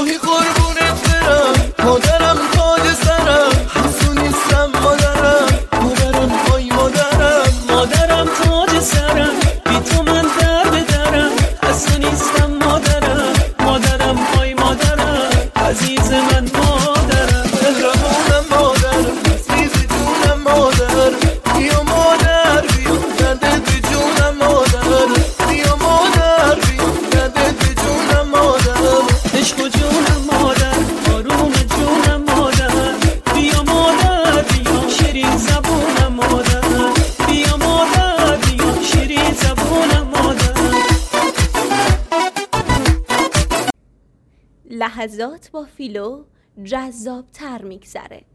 الهی قربونت برم، مادرم تاج سرم، حسونیستم مادرم پای مادرم تاج سرم، بی تو من درم، حسونیستم مادرم پای مادرم، عزیز من مادرم، مهربونم مادرم، عزیز جونم مادر، بیا مادر بیا دردت به جونم مادر، بیا مادر بیا دردت به جونم مادر، عشق و جونم مادر، آروم جونم مادر، بیا مادر بیا شیرین زبونم مادر، بیا مادر بیا شیرین زبونم مادر. لحظات با فیلو جذاب‌تر میگذره.